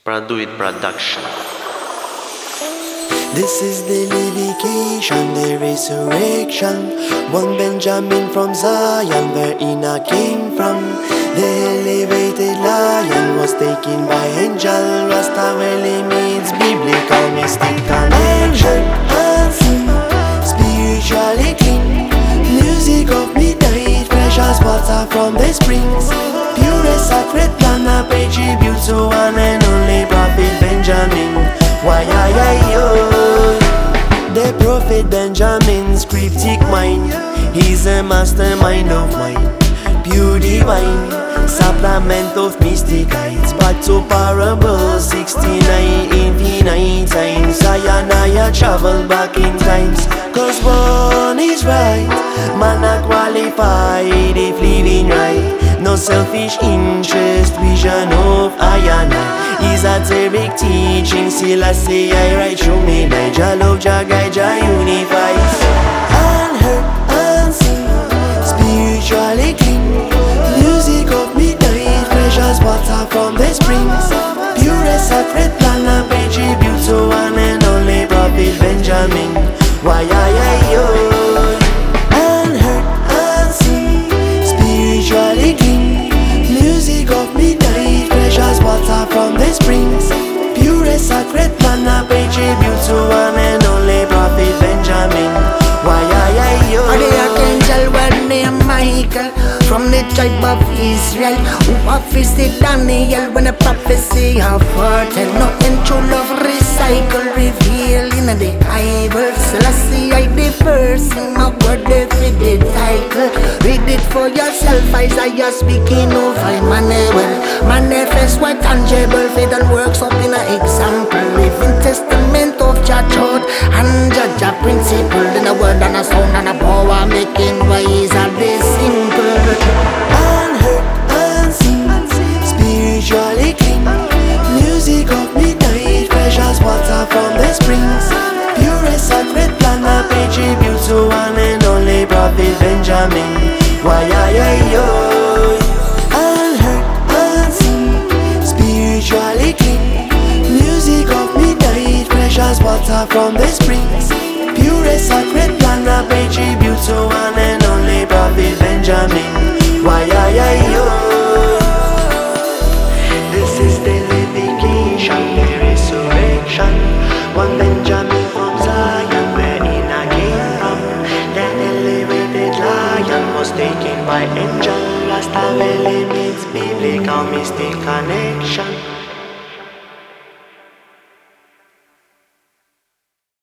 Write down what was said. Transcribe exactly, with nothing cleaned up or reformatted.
Produit Production. This is the vindication, the resurrection. One Benjamin from Zion, where Enoch came from. The elevated lion was taken by angel. Rasta really means biblical mystic connection. Handsome, spiritually clean. Music of midnight, fresh as water from the springs. Pure sacred plan, I pay tribute to one and only Prophet Benjamin. Why, I, I, yo. The Prophet Benjamin's cryptic mind, he's a mastermind of mine. Pure divine, supplement of mystic heights. Back to parables, sixty-nine infinite times. I and I travel back in times. Cause one is right, man a qualified if living right. No selfish interest, vision of I and I. Esoteric teaching, still I say I right through me. Jah love, Jah guide, Jah unifies. Unheard, unseen, spiritually clean. Music of midnight, fresh as water from the springs. Pure sacred plan, I pay tribute to one and only Prophet Benjamin. Why, I, I, yo. Unheard, unseen, spiritually clean. Music of midnight, fresh as water from the springs. Pure sacred plan, I pay tribute to one and only Prophet Benjamin. Why, I, I, yo. Are the archangel one named Michael from the tribe of Israel, who officially Daniel when the prophecy of foretell. Nothing true love recycle reveal in the Bible. Selassie I the first in my word they fit the title. Read it for yourself, Isaiah speaking over Emmanuel. Manifest what tangible faith and works up in an example. Living testament of Jah truth and Jah Jah principle. In a word and a sound and a power making wise and this simple. Unheard, unseen, spiritually clean. Music of midnight, fresh as water from the springs. Pure sacred plan, I pay tribute to one and only Prophet Benjamin. Why, I, I, yo. Unheard, unseen, spiritually clean. Music of midnight, fresh as water from the springs. Pure sacred plan, I pay tribute to one and only Prophet Benjamin. Why, I, I, yo.